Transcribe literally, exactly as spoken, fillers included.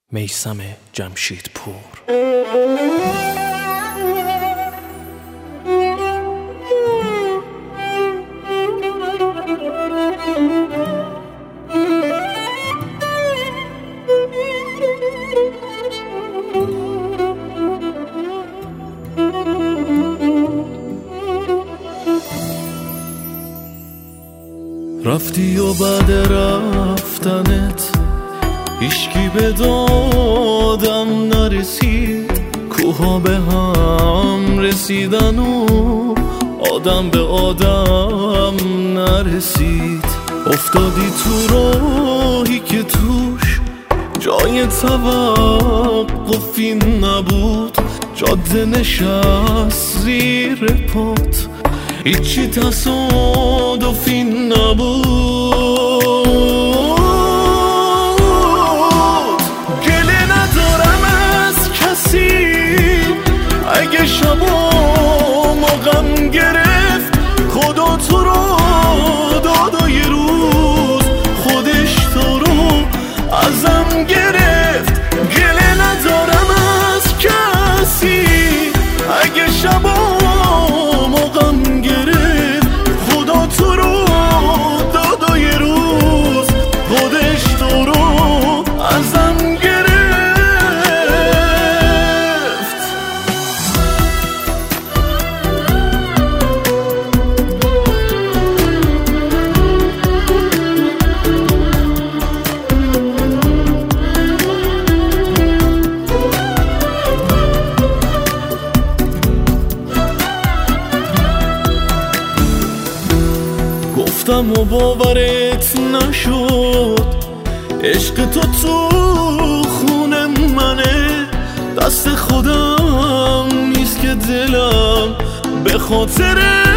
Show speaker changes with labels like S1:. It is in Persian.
S1: میثم جمشیدپور.
S2: رفتی و بعد رفتنت هیچکی به دادم نرسید، کوها به هم رسیدن و آدم به آدم نرسید. افتادی تو راهی که توش جای توقفی نبود، جاده نشست زیر پات، هیچی تصادفی نبود. گله ندارم از کسی اگه شبام غم گرفت، خدا تو رو داد و یه روز خودش تو رو ازم گرفت. گله ندارم از کسی اگه شبام غم گرفت، خدا تو رو داد و یه روز خودش تو رو ازم گرفت. گفتم و باورت نشد، عشق تو تو خون منه، دست خودم نیست که دلم به خاطر